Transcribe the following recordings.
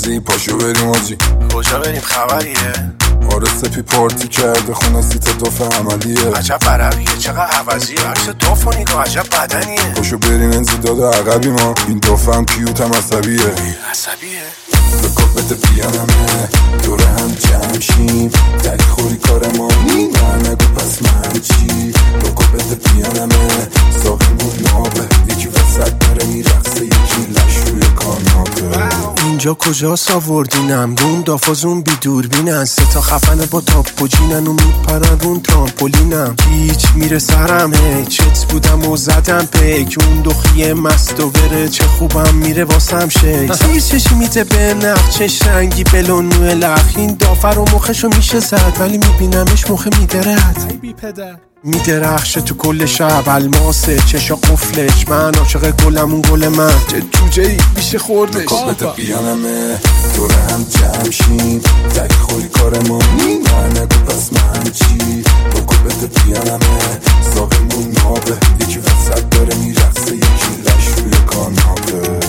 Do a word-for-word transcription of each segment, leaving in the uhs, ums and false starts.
بازی پاشو بریم آجی. کجا بریم خبریه؟ آره سپی پارتی کرده خونه سیت دوف عملیه. عجب برقیه چقدر عوضیه، عکس دوف و نگاه عجب بدنیه. پاشو بریم انزداد عقبی ما، این دوف هم کیوت هم عصبیه. عصبیه؟ رکابت پیانمه دوره هم جمع شیم، دری خوری کار ما نه نگو پس من چی. رکابت پیانمه ساقی بود نابه، یکی وسط داره میرقصه یکی لش روی کاناپه. اینجا کجاست آوردینم؟ روم دافازون بی دوربینن، سه تا خفنه با تاپ و جینن و میپرن رون ترامپولینم. هیچ میره سرم هی چت بودم و زدم پیک، اون دخیه مست و بره چه خوبم میره واسم شیک. زیر چشی میته به نقچش رنگی بلون نوه لخ، این دافر و مخشو میشه زد ولی میبینمش مخه میدرد. ای بی پدر میدرخشه تو کل شب الماسه چشا قفلش، من عاشق گلم اون گل من چه جوجه ای میشه خوردش. رکابت پیانمه دوره هم جمع شیم، دری خوری کار ما نه نگو پس من چی. رکابت پیانمه ساقیمون نابه، یکی وسط داره میرقصه یکی لش روی کاناپه.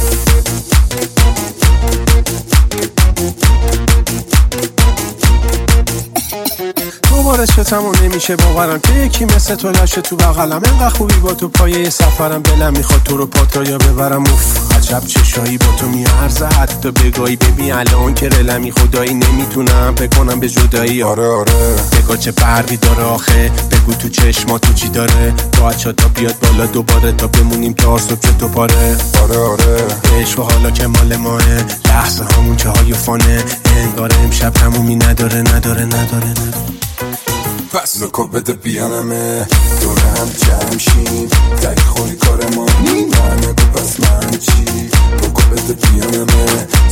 دوباره چتمو نمیشه باورم که یکی مثل تو لشه تو بغلم، انقدر خوبی با تو پایه سفرم، دلم میخواد تو رو پاتایا ببرم. اوف عجب چشایی با تو میارزه، حتی بگاهی ببین الان که رلمی خدایی نمیتونم بکنم به جدایی. آره آره بگاه چه برقی داره آخه، بگو تو چشما تو چی داره، باید چا تا بیاد بالا دوباره تا بمونیم تا صبح که تو پاره. آره آره عشق و حالا که مال ماه، لحظه همون که های فانه، انگار امشب تمومی نداره نداره نداره نداره. پس رکابت پیانمه دوره هم جمع شیم، دری خوری کار ما نه نگو پس من چی. رکابت پیانمه